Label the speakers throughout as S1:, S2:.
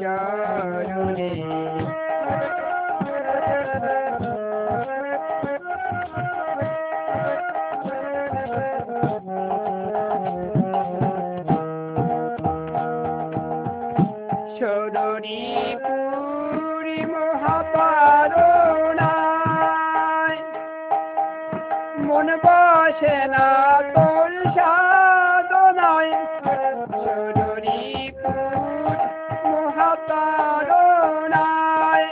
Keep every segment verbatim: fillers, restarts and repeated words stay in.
S1: চরণে সদরি পুরি মহাপারণায় মন বসে না তোর সাধনায় সদরি পুর মহাপারণায়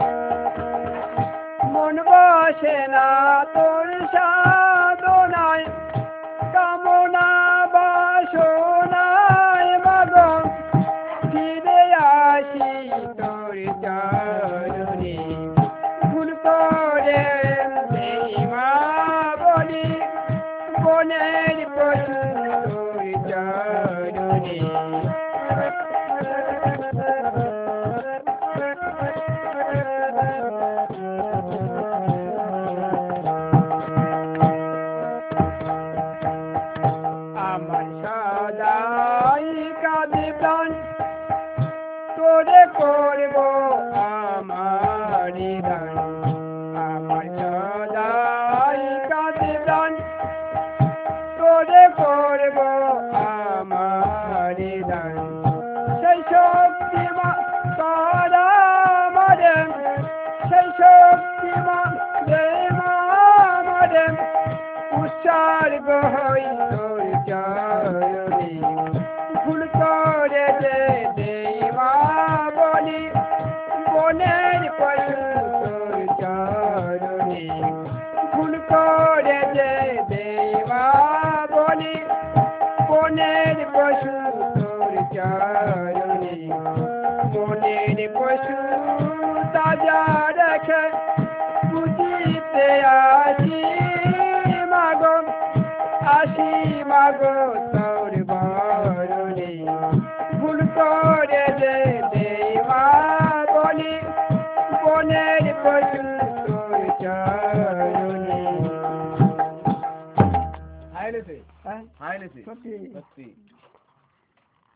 S1: মন বসে না তোর সাধনায় কামনা বাসনায় মগন ফিরে আসি তোর চরণে ভুল করে দেই মা বলি বনের পশু তোর চরণে আমার সদাই কাঁদে প্রাণ তোরে করব আমার দান আমার সদাই কাঁদে প্রাণ তোরে করব আমার দান সেই শক্তি মা তারা মারে সেই শক্তি মা দে মা মারে উৎসর্গ হই তোর চরণে ভুল করে যে দেই মা বলি বনের পশু তোর চরণে ভুল করে যে দেই মা বলি বনের পশু তোর চরণে বনের পশু তাজা রেখে বুঝিতে আসি মাগো আসি মাগো তোর বরণে ভুল করে যে দেই মা বলি বনের পশু তোর চরণে
S2: হাইলেছে
S1: হ্যাঁ
S2: হাইলেছে
S1: সত্যি
S2: সত্যি